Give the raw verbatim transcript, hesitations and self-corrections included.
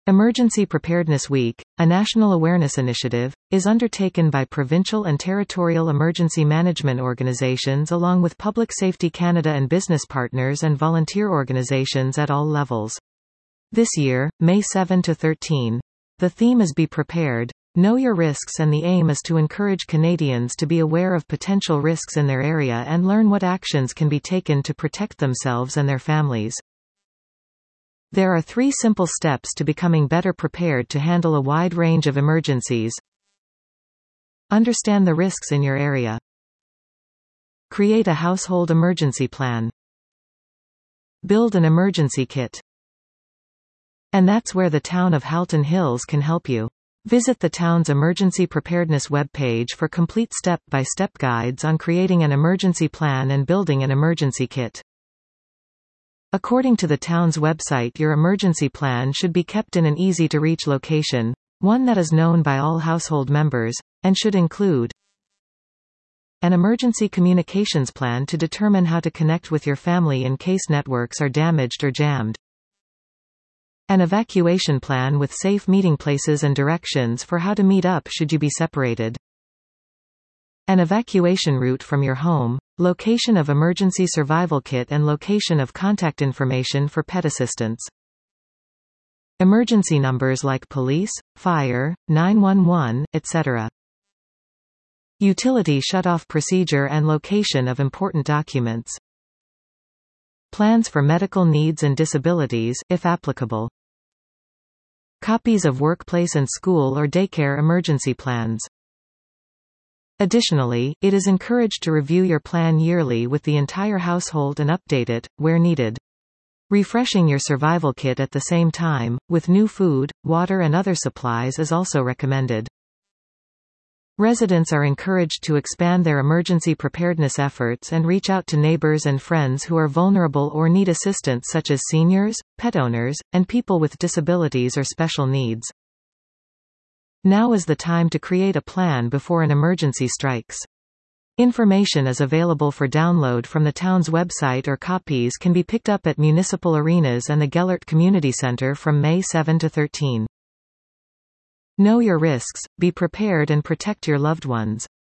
Emergency Preparedness Week, a national awareness initiative, is undertaken by provincial and territorial emergency management organizations along with Public Safety Canada and business partners and volunteer organizations at all levels. This year, May seventh to thirteenth, the theme is Be Prepared, Know Your Risks, and the aim is to encourage Canadians to be aware of potential risks in their area and learn what actions can be taken to protect themselves and their families. There are three simple steps to becoming better prepared to handle a wide range of emergencies. Understand the risks in your area. Create a household emergency plan. Build an emergency kit. And that's where the town of Halton Hills can help you. Visit the town's emergency preparedness webpage for complete step-by-step guides on creating an emergency plan and building an emergency kit. According to the town's website, your emergency plan should be kept in an easy-to-reach location, one that is known by all household members, and should include an emergency communications plan to determine how to connect with your family in case networks are damaged or jammed, an evacuation plan with safe meeting places and directions for how to meet up should you be separated, an evacuation route from your home, location of emergency survival kit and location of contact information for pet assistance, emergency numbers like police, fire, nine one one, et cetera, utility shutoff procedure and location of important documents, plans for medical needs and disabilities, if applicable, copies of workplace and school or daycare emergency plans. Additionally, it is encouraged to review your plan yearly with the entire household and update it, where needed. Refreshing your survival kit at the same time, with new food, water and other supplies is also recommended. Residents are encouraged to expand their emergency preparedness efforts and reach out to neighbors and friends who are vulnerable or need assistance, such as seniors, pet owners, and people with disabilities or special needs. Now is the time to create a plan before an emergency strikes. Information is available for download from the town's website, or copies can be picked up at municipal arenas and the Gellert Community Centre from May seventh to thirteenth. Know your risks, be prepared and protect your loved ones.